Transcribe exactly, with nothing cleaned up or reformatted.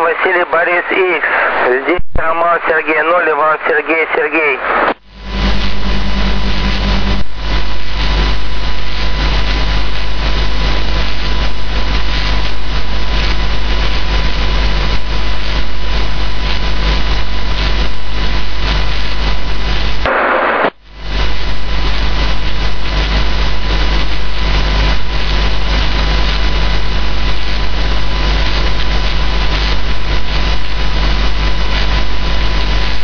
Василий Борис Икс. Здесь Роман Сергей ноль, Иван Сергей Сергей.